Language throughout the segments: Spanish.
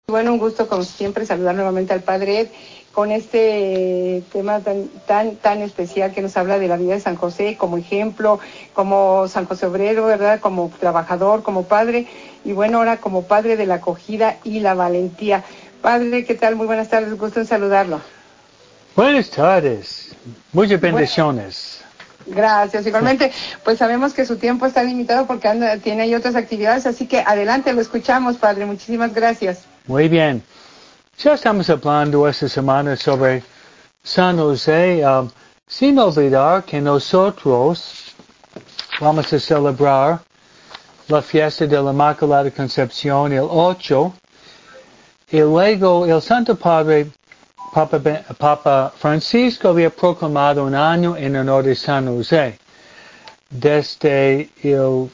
Bueno, un gusto como siempre saludar nuevamente al Padre Ed con este tema tan especial que nos habla de la vida de San José como ejemplo, como San José obrero, ¿verdad? Como trabajador, como padre y bueno, ahora como padre de la acogida y la valentía. Padre, ¿qué tal? Muy buenas tardes, gusto en saludarlo. Buenas tardes, muchas bendiciones. Gracias, igualmente, pues sabemos que su tiempo está limitado porque tiene ahí otras actividades, así que adelante, lo escuchamos, Padre, muchísimas gracias. Muy bien, ya estamos hablando esta semana sobre San José, sin olvidar que nosotros vamos a celebrar la fiesta de la Inmaculada Concepción el 8, y luego el Santo Padre Papa Francisco había proclamado un año en honor de San José. Desde el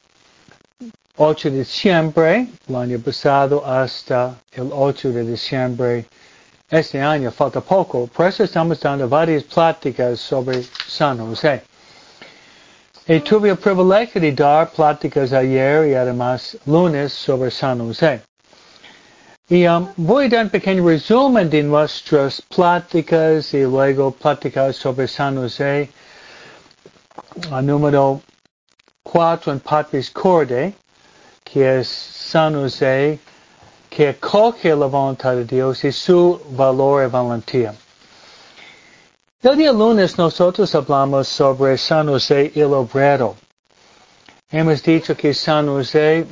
8 de diciembre, el año pasado, hasta el 8 de diciembre, este año, falta poco. Por eso estamos dando varias pláticas sobre San José. Y tuve el privilegio de dar pláticas ayer y además lunes sobre San José. Y voy a dar un pequeño resumen de nuestras pláticas y luego platicar sobre San José. Número 4 en Patris Corde, que es San José, que acoge la voluntad de Dios y su valor y valentía. El día lunes nosotros hablamos sobre San José el obrero. Hemos dicho que San José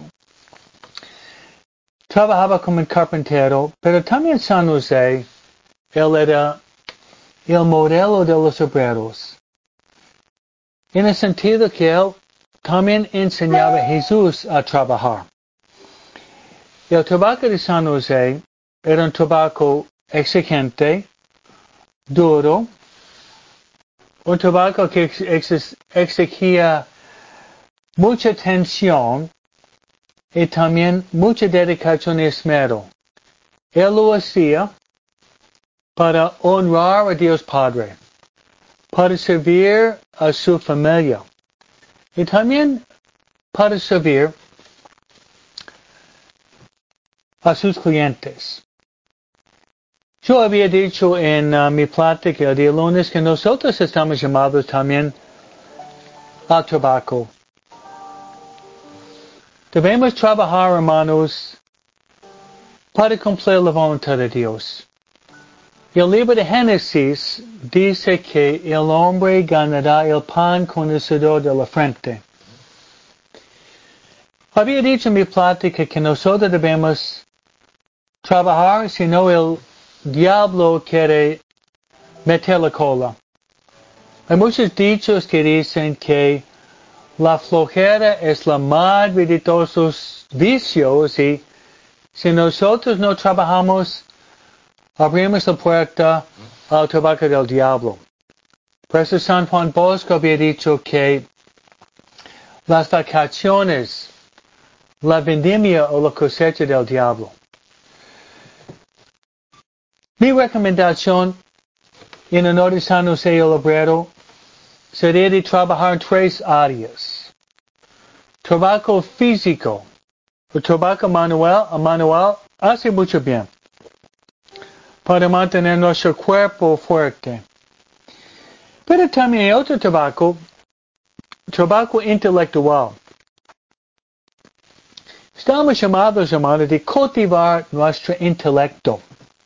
trabajaba como un carpintero, pero también San José, él era el modelo de los obreros. En el sentido que él también enseñaba a Jesús a trabajar. El trabajo de San José era un trabajo exigente, duro, un trabajo que exigía mucha atención y también mucha dedicación y esmero. Él lo hacía para honrar a Dios Padre, para servir a su familia y también para servir a sus clientes. Yo había dicho en mi plática el día lunes que nosotros estamos llamados también al trabajo. Debemos trabajar, hermanos, para cumplir la voluntad de Dios. El libro de Génesis dice que el hombre ganará el pan con el sudor de la frente. Había dicho en mi plática que nosotros debemos trabajar, si no el diablo quiere meter la cola. Hay muchos dichos que dicen que la flojera es la madre de todos los vicios y si nosotros no trabajamos, abrimos la puerta al trabajo del diablo. Por eso San Juan Bosco había dicho que las vacaciones, la vendimia o la cosecha del diablo. Mi recomendación en honor de San José el obrero sería de trabajar en 3 áreas. Trabajo físico, el trabajo manual hace mucho bien para mantener nuestro cuerpo fuerte. Pero también hay otro trabajo intelectual. Estamos llamados, hermanos, de cultivar nuestro intelecto.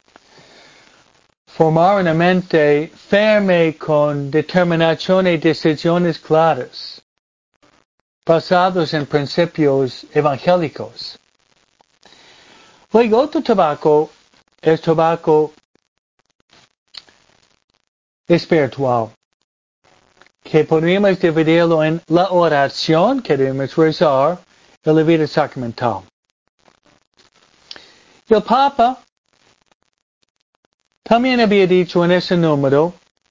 Formar una mente firme con determinación y decisiones claras, basados en principios evangélicos. Luego, otro trabajo es trabajo espiritual, que podríamos dividirlo en la oración, que debemos rezar, y la vida sacramental. El Papa también había dicho en ese número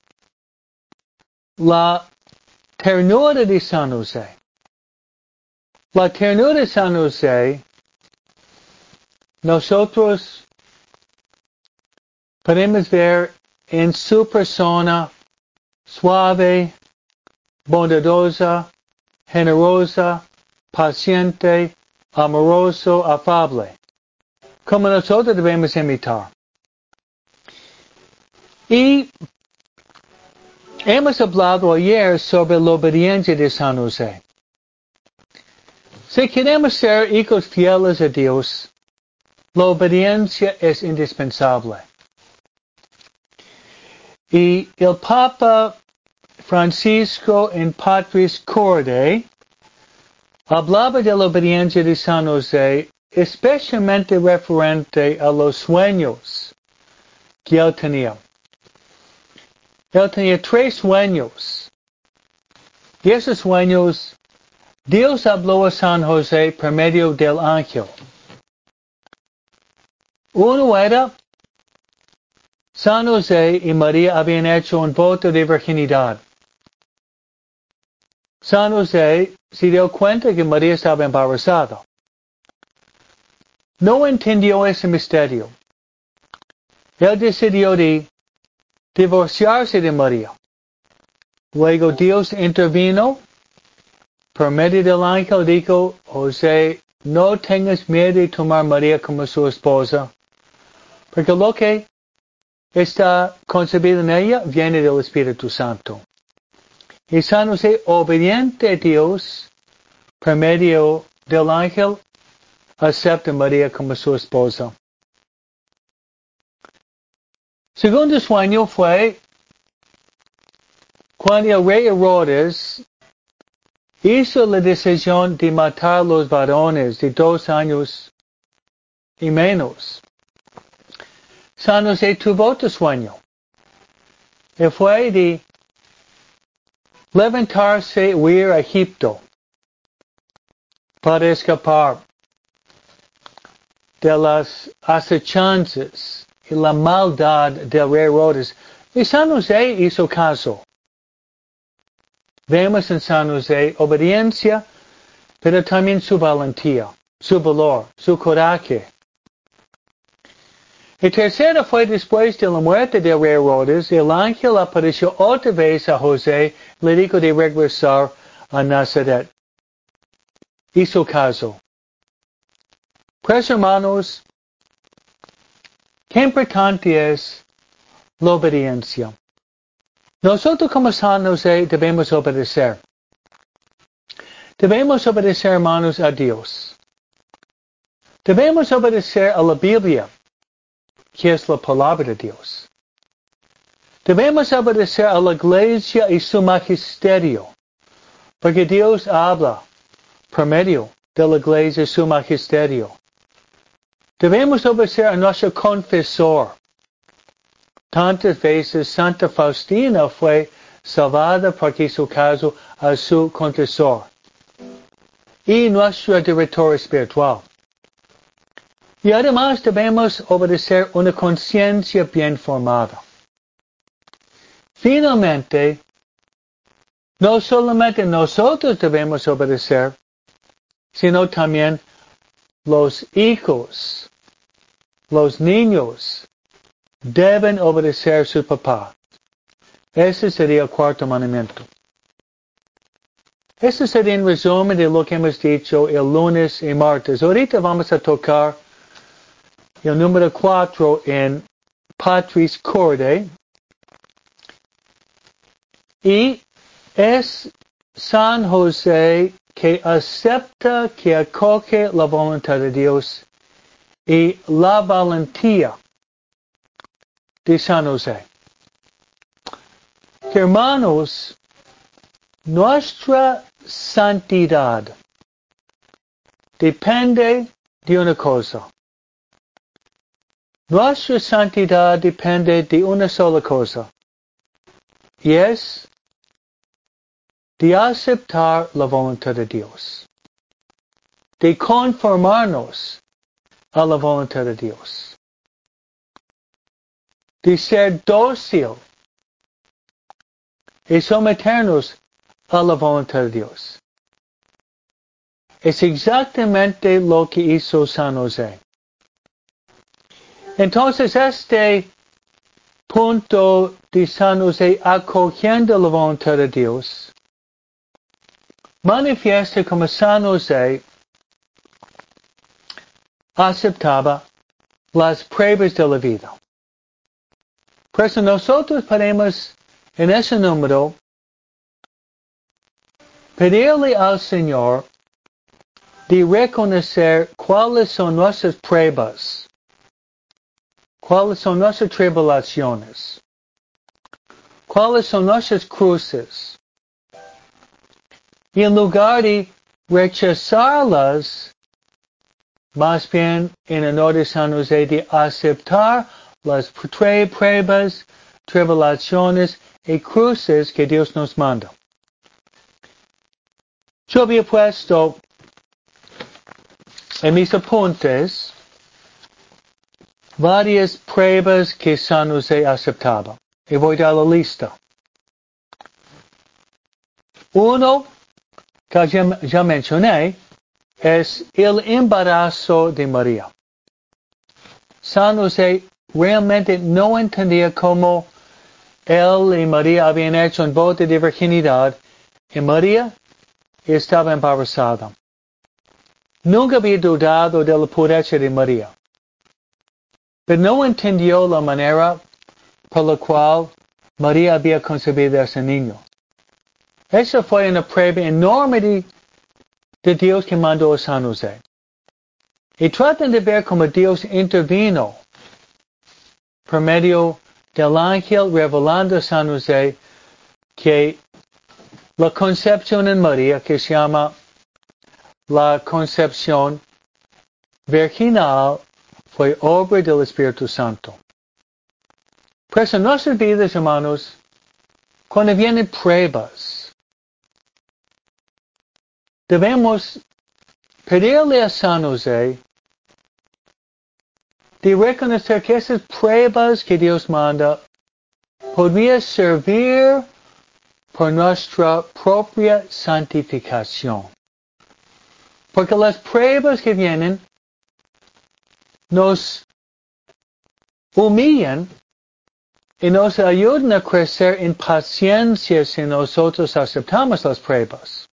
la ternura de San José. La ternura de San José, nosotros podemos ver en su persona suave, bondadosa, generosa, paciente, amoroso, afable. como nosotros debemos imitar. Y hemos hablado ayer sobre la obediencia de San José. Si queremos ser hijos fieles a Dios, la obediencia es indispensable. Y el Papa Francisco en Patris Corde hablaba de la obediencia de San José, especialmente referente a los sueños que él tenía. Él tenía 3 sueños. Y esos sueños, Dios habló a San José por medio del ángel. Uno era, San José y María habían hecho un voto de virginidad. San José se dio cuenta que María estaba embarazada. No entendió ese misterio. Él decidió de divorciarse de María. Luego Dios intervino por medio del ángel, dijo, José, no tengas miedo de tomar a María como su esposa, porque lo que está concebido en ella viene del Espíritu Santo. Y San José, obediente a Dios, por medio del ángel, acepta a María como su esposa. Segundo sueño fue cuando el rey Herodes hizo la decisión de matar a los varones de 2 años y menos. San José tuvo otro sueño. Y fue de levantarse y huir a Egipto para escapar de las acechanzas y la maldad del rey Herodes. Y San José hizo caso. Vemos en San José obediencia, pero también su valentía, su valor, su coraje. Y tercero fue después de la muerte del rey Herodes, el ángel apareció otra vez a José, le dijo de regresar a Nazaret. Hizo caso. Pues hermanos, qué importante es la obediencia. Nosotros como San José debemos obedecer. Debemos obedecer, hermanos, a Dios. Debemos obedecer a la Biblia, que es la palabra de Dios. Debemos obedecer a la Iglesia y su magisterio, porque Dios habla por medio de la Iglesia y su magisterio. Debemos obedecer a nuestro confesor. Tantas veces Santa Faustina fue salvada porque hizo caso a su confesor y nuestro director espiritual. Y además debemos obedecer una conciencia bien formada. Finalmente, no solamente nosotros debemos obedecer, sino también los hijos, los niños, deben obedecer a su papá. Ese sería el 4º mandamiento. Este sería un resumen de lo que hemos dicho el lunes y martes. Ahorita vamos a tocar el número 4 en Patris Corde. Y es San José que acepta, que acoge la voluntad de Dios y la valentía de San José. Hermanos, nuestra santidad depende de una cosa. Nuestra santidad depende de una sola cosa. Y es de aceptar la voluntad de Dios. De conformarnos a la voluntad de Dios. De ser dócil y someternos a la voluntad de Dios. Es exactamente lo que hizo San José. Entonces este punto de San José acogiendo la voluntad de Dios manifiesta como San José aceptaba las pruebas de la vida. Por eso nosotros podemos, en ese número, pedirle al Señor de reconocer cuáles son nuestras pruebas, cuáles son nuestras tribulaciones, cuáles son nuestras cruces. Y en lugar de rechazarlas, más bien en honor de San José de aceptar las pruebas, tribulaciones y cruces que Dios nos manda. Yo había puesto en mis apuntes varias pruebas que San José aceptaba. Y voy a dar la lista. Uno, que ya mencioné, es el embarazo de María. San José realmente no entendía cómo él y María habían hecho un voto de virginidad y María estaba embarazada. Nunca había dudado de la pureza de María. Pero no entendió la manera por la cual María había concebido a ese niño. Esa fue una prueba enorme de Dios que mandó a San José. Y tratan de ver cómo Dios intervino por medio del ángel revelando a San José que la concepción en María, que se llama la concepción virginal, fue obra del Espíritu Santo. Por eso en nuestras vidas, hermanos, cuando vienen pruebas, debemos pedirle a San José de reconocer que esas pruebas que Dios manda podrían servir por nuestra propia santificación. Porque las pruebas que vienen nos humillan y nos ayudan a crecer en paciencia si nosotros aceptamos las pruebas.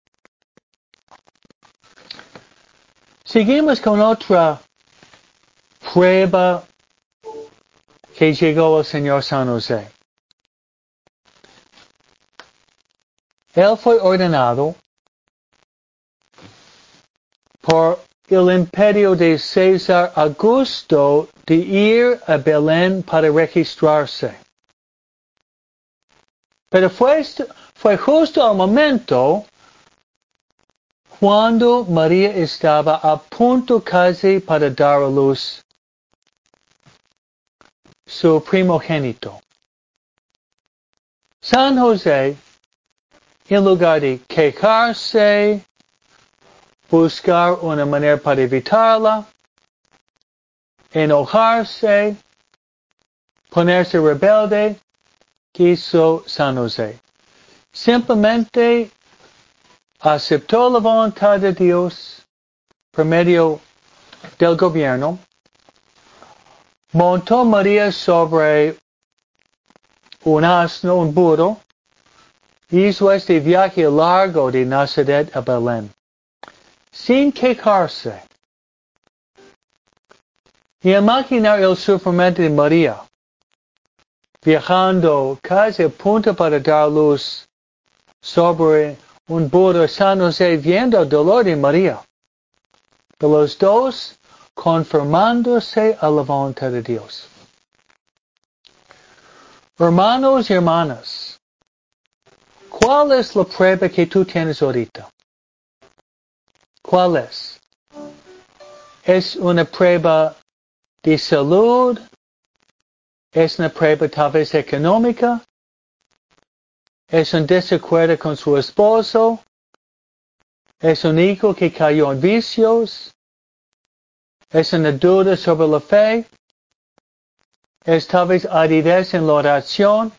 Seguimos con otra prueba que llegó al Señor San José. Él fue ordenado por el imperio de César Augusto de ir a Belén para registrarse. Pero fue justo al momento cuando María estaba a punto casi para dar a luz su primogénito. San José, en lugar de quejarse, buscar una manera para evitarla, enojarse, ponerse rebelde, ¿qué hizo San José? Simplemente aceptó la voluntad de Dios por medio del gobierno, montó María sobre un asno, un burro, hizo este viaje largo de Nazaret a Belén, sin quejarse. Y imaginar el sufrimiento de María, viajando casi a punto para dar luz sobre un burro. San José viendo el dolor de María, de los dos conformándose a la voluntad de Dios. Hermanos y hermanas, ¿cuál es la prueba que tú tienes ahorita? ¿Cuál es? ¿Es una prueba de salud? ¿Es una prueba tal vez económica? ¿Es un desacuerdo con su esposo? ¿Es un hijo que cayó en vicios? ¿Es una duda sobre la fe? ¿Es tal vez aridez en la oración?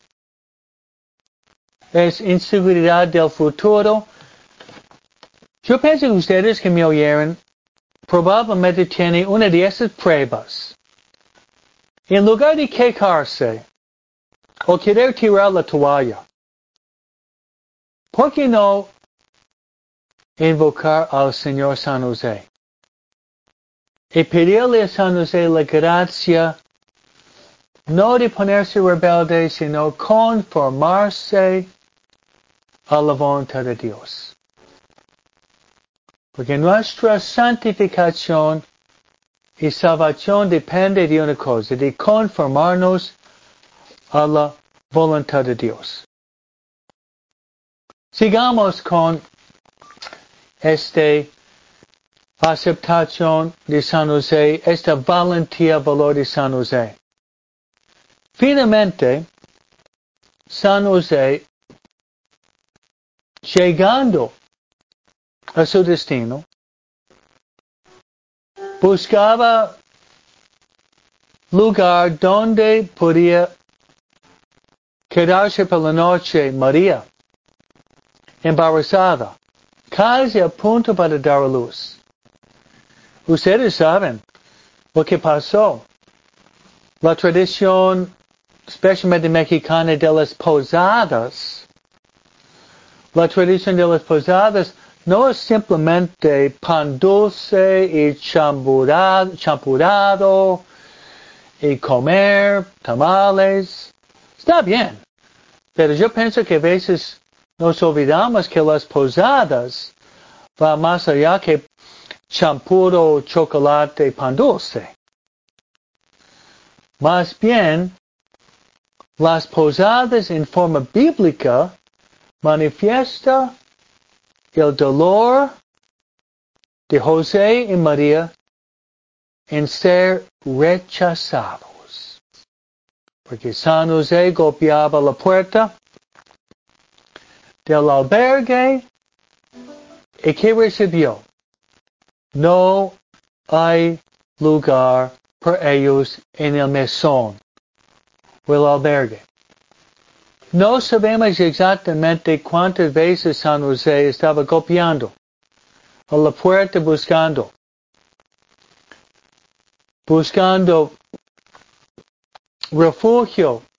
¿Es inseguridad del futuro? Yo pienso que ustedes que me oyeron probablemente tienen una de esas pruebas. En lugar de quejarse o querer tirar la toalla, ¿por qué no invocar al Señor San José? y pedirle a San José la gracia no de ponerse rebelde, sino conformarse a la voluntad de Dios. Porque nuestra santificación y salvación depende de una cosa, de conformarnos a la voluntad de Dios. Sigamos con esta aceptación de San José, esta valentía, valor de San José. Finalmente, San José, llegando a su destino, buscaba lugar donde podía quedarse por la noche María, embarazada, casi a punto para dar a luz. Ustedes saben lo que pasó. La tradición, especialmente mexicana, de las posadas, la tradición de las posadas no es simplemente pan dulce y champurrado y comer tamales. Está bien. Pero yo pienso que a veces nos olvidamos que las posadas van más allá que champurro, chocolate y pan dulce. Más bien, las posadas en forma bíblica manifiesta el dolor de José y María en ser rechazados. Porque San José golpeaba la puerta del albergue y ¿qué recibió? No hay lugar para ellos en el mesón o el albergue. No sabemos exactamente cuántas veces San José estaba golpeando a la puerta buscando refugio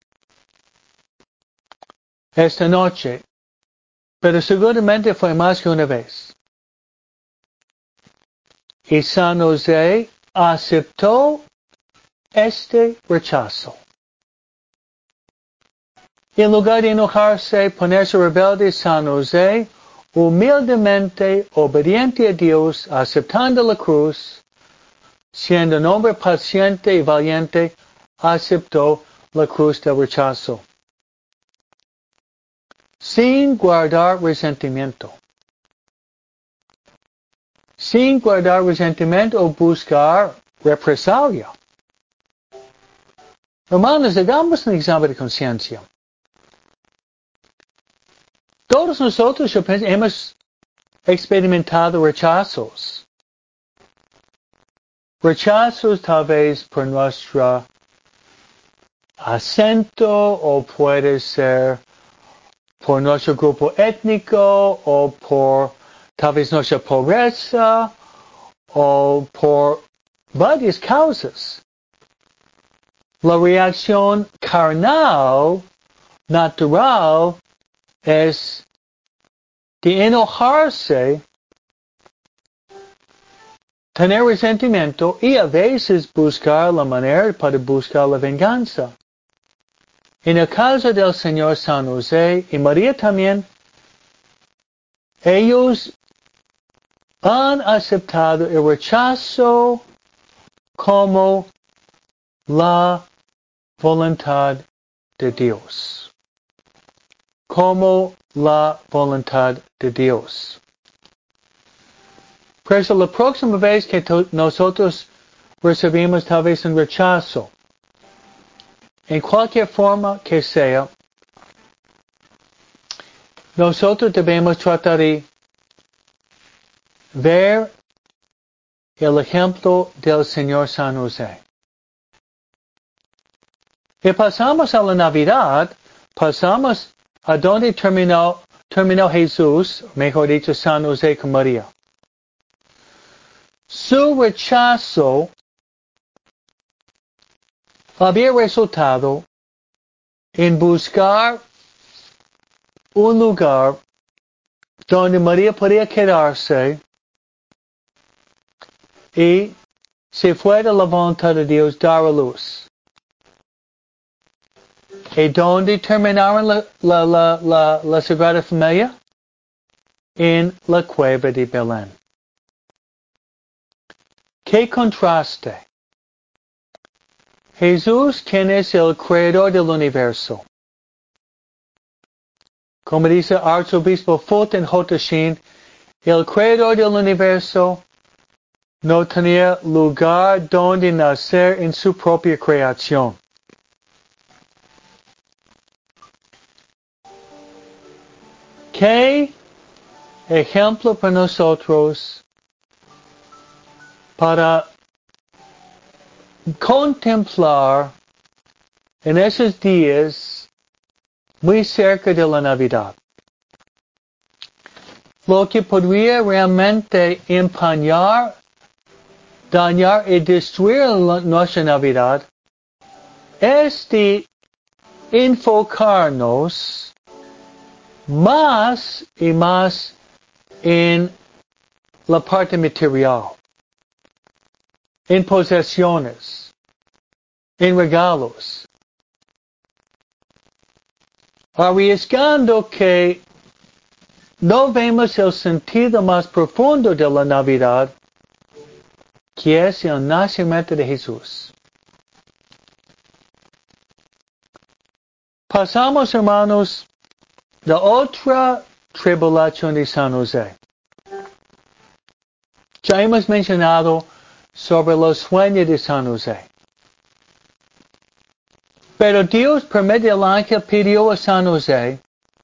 esta noche, pero seguramente fue más que una vez. Y San José aceptó este rechazo. En lugar de enojarse, ponerse rebelde, San José, humildemente, obediente a Dios, aceptando la cruz, siendo un hombre paciente y valiente, aceptó la cruz del rechazo. Sin guardar resentimiento. Sin guardar resentimiento o buscar represalia. Hermanos, hagamos un examen de conciencia. Todos nosotros, yo pienso, hemos experimentado rechazos. Rechazos tal vez por nuestro acento o puede ser por nuestro grupo étnico o por tal vez nuestra pobreza o por varias causas. La reacción carnal, natural, es de enojarse, tener resentimiento y a veces buscar la manera para buscar la venganza. En el caso del Señor San José y María también, ellos han aceptado el rechazo como la voluntad de Dios. Como la voluntad de Dios. Por eso la próxima vez que nosotros recibimos tal vez un rechazo, en cualquier forma que sea, nosotros debemos tratar de ver el ejemplo del Señor San José. Y pasamos a la Navidad, pasamos a donde terminó Jesús, mejor dicho, San José con María. Su rechazo había resultado en buscar un lugar donde María podía quedarse y si fuera la voluntad de Dios dar a luz. ¿Y dónde terminaron la Sagrada Familia? En la cueva de Belén. ¡Qué contraste! Jesús, quien es el creador del universo. Como dice Arzobispo Fulton J. Sheen, el creador del universo no tenía lugar donde nacer en su propia creación. ¿Qué ejemplo para nosotros para contemplar en esos días muy cerca de la Navidad? Lo que podría realmente empañar, dañar y destruir nuestra Navidad es de enfocarnos más y más en la parte material, en posesiones, en regalos, arriesgando que no vemos el sentido más profundo de la Navidad, que es el nacimiento de Jesús. Pasamos, hermanos, la otra tribulación de San José. Ya hemos mencionado sobre los sueños de San José. Pero Dios, por medio del ángel, pidió a San José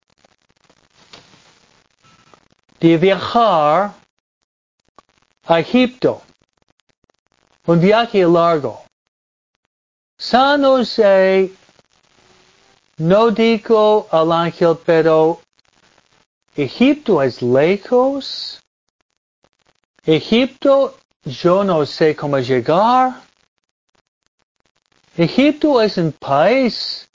de viajar a Egipto. Un viaje largo. San José no dijo al ángel, pero Egipto es lejos. Egipto, yo no sé cómo llegar. Egipto es un país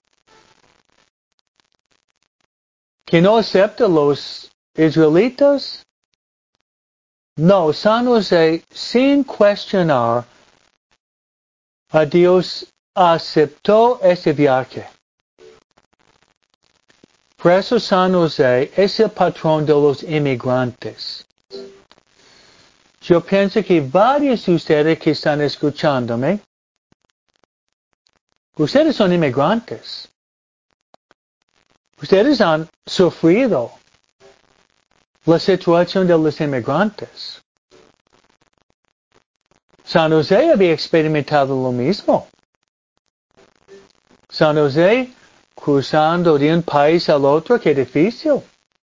que no acepta a los israelitas. No, San José, sin cuestionar, a Dios aceptó ese viaje. Por eso San José es el patrón de los inmigrantes. Yo pienso que varios de ustedes que están escuchándome, ustedes son inmigrantes. Ustedes han sufrido la situación de los inmigrantes. San José había experimentado lo mismo. San José cruzando de un país al otro, qué difícil.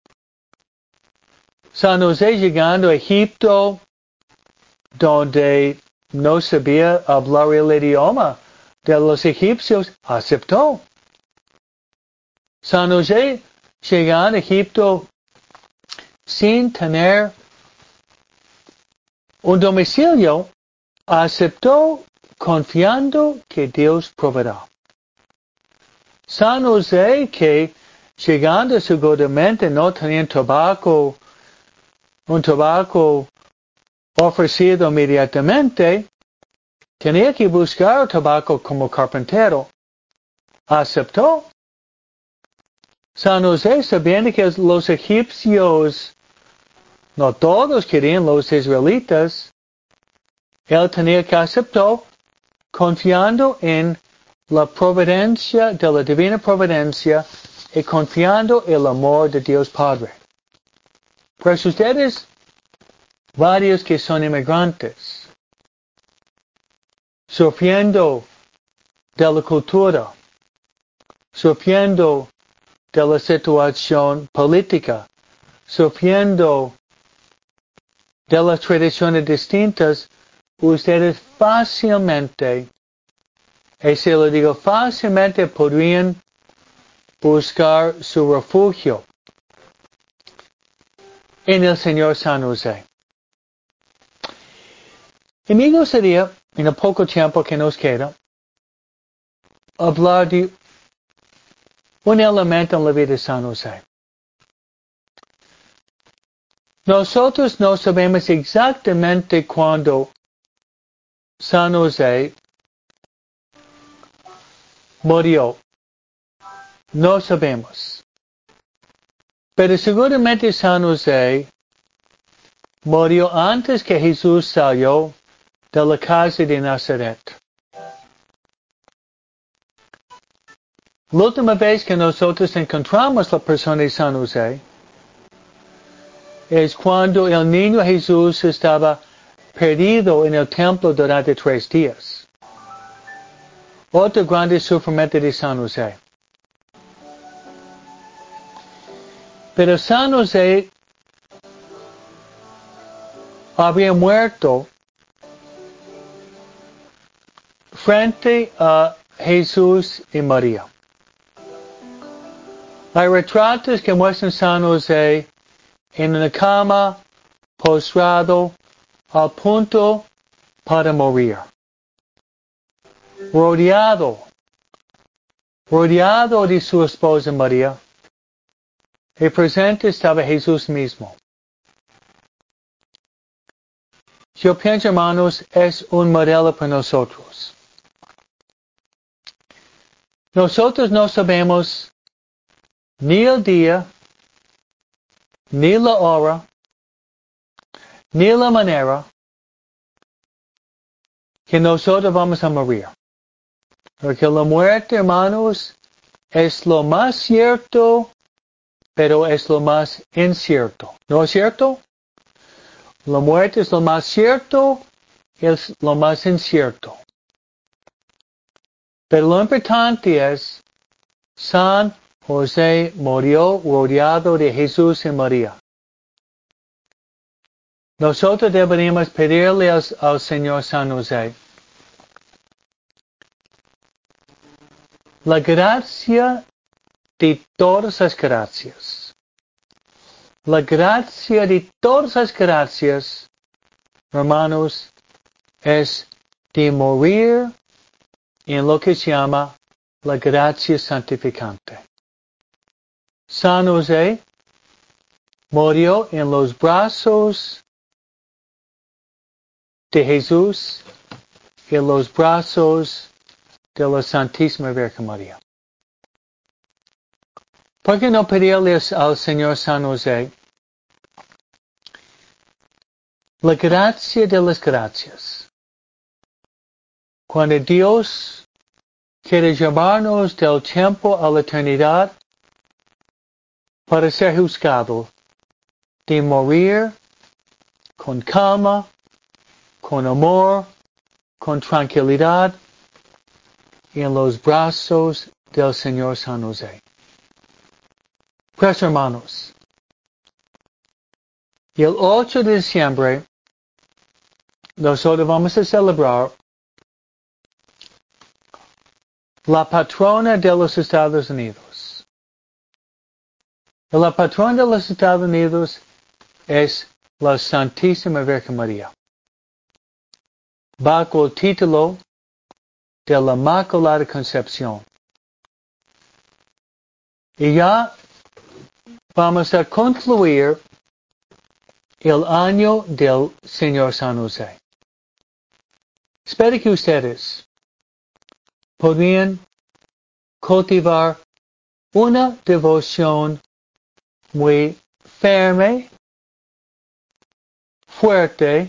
San José llegando a Egipto, donde no sabía hablar el idioma de los egipcios, aceptó. San José llegando a Egipto sin tener un domicilio, aceptó confiando que Dios proveerá. San José, que llegando seguramente no tenía un tabaco ofrecido inmediatamente, tenía que buscar tabaco como carpintero. Aceptó. San José, sabiendo que los egipcios, no todos querían los israelitas, él tenía que aceptar, confiando en la providencia de la divina providencia y confiando en el amor de Dios Padre. Pues ustedes, varios que son inmigrantes, sufriendo de la cultura, sufriendo de la situación política, sufriendo de las tradiciones distintas, ustedes fácilmente, y se lo digo, fácilmente podrían buscar su refugio en el Señor San José. Y me gustaría, en el poco tiempo que nos queda, hablar de un elemento en la vida de San José. Nosotros no sabemos exactamente cuándo San José murió. No sabemos. Pero seguramente San José murió antes que Jesús salió de la casa de Nazaret. La última vez que nosotros encontramos la persona de San José es cuando el niño Jesús estaba perdido en el templo durante 3 días. Otro grande sufrimiento de San José. Pero San José habría muerto frente a Jesús y María. Hay retratos que muestran San José en una cama, postrado, al punto para morir. Rodeado de su esposa María. Y presente estaba Jesús mismo. Yo pienso, hermanos, es un modelo para nosotros. Nosotros no sabemos ni el día, ni la hora, ni la manera que nosotros vamos a morir. Porque la muerte, hermanos, es lo más cierto, pero es lo más incierto. ¿No es cierto? La muerte es lo más cierto, es lo más incierto. Pero lo importante es, San José murió rodeado de Jesús y María. Nosotros deberíamos pedirle al Señor San José la gracia de todas las gracias. La gracia de todas las gracias, hermanos, es de morir en lo que se llama la gracia santificante. San José murió en los brazos de Jesús y en los brazos de la Santísima Virgen María. ¿Por qué no pedirle al Señor San José la gracia de las gracias? Cuando Dios quiere llevarnos del tiempo a la eternidad para ser juzgado, de morir con calma, con amor, con tranquilidad, en los brazos del Señor San José. Pues hermanos, el 8 de diciembre nosotros vamos a celebrar la patrona de los Estados Unidos. La patrona de los Estados Unidos es la Santísima Virgen María. Bajo el título de la Inmaculada Concepción. Y ya vamos a concluir el año del Señor San José. Espero que ustedes podrían cultivar una devoción muy firme, fuerte,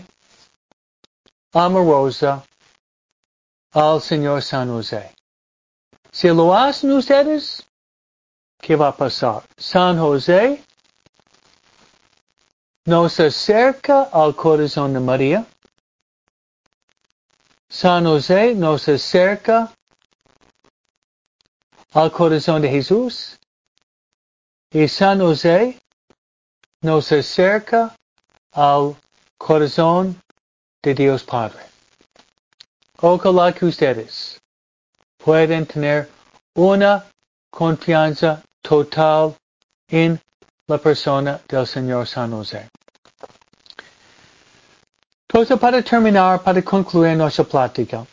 amorosa al Señor San José. Si lo hacen ustedes, ¿qué va a pasar? San José nos acerca al corazón de María. San José nos acerca al corazón de Jesús. Y San José nos acerca al corazón de Dios Padre. Ojalá que ustedes puedan tener una confianza total en la persona del Señor San José. Entonces, para terminar, para concluir nuestra plática,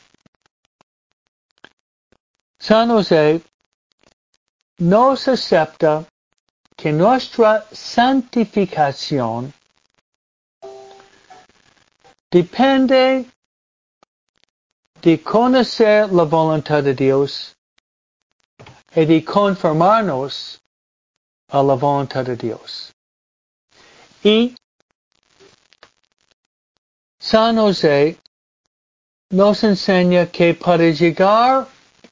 San José nos acepta que nuestra santificación depende de conocer la voluntad de Dios y de conformarnos a la voluntad de Dios. Y San José nos enseña que para llegar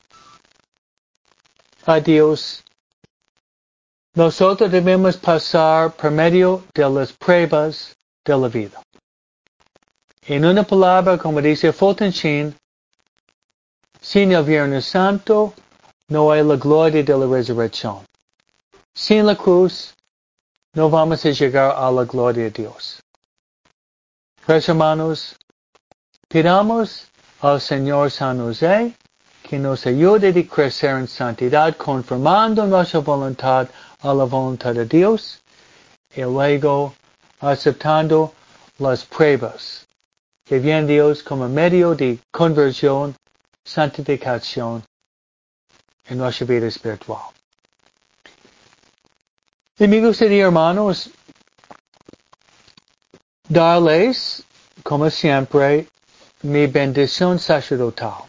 a Dios, nosotros debemos pasar por medio de las pruebas de la vida. En una palabra, como dice Fulton Sheen, sin el Viernes Santo no hay la gloria de la resurrección. Sin la cruz no vamos a llegar a la gloria de Dios. Pues hermanos, pidamos al Señor San José que nos ayude a crecer en santidad, conformando nuestra voluntad a la voluntad de Dios y luego aceptando las pruebas que vienen Dios como medio de conversión, santificación en nuestra vida espiritual. Y me gustaría, hermanos, darles, como siempre, mi bendición sacerdotal.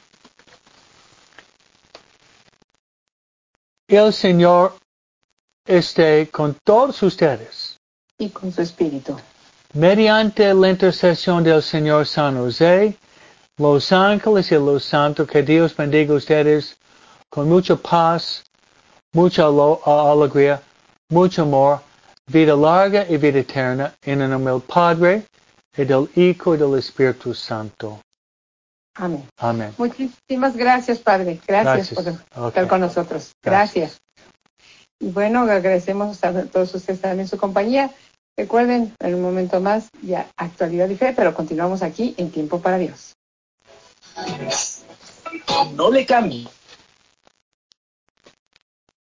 El Señor esté con todos ustedes. Y con su espíritu. Mediante la intercesión del Señor San José, los ángeles y los santos, que Dios bendiga a ustedes con mucha paz, mucha alegría, mucho amor, vida larga y vida eterna, en el nombre del Padre, y del Hijo y del Espíritu Santo. Amén. Amén. Muchísimas gracias, Padre. Gracias por estar con nosotros. Gracias. Y bueno, agradecemos a todos ustedes también en su compañía. Recuerden, en un momento más, ya Actualidad y Fe, pero continuamos aquí en Tiempo para Dios. No le cambie.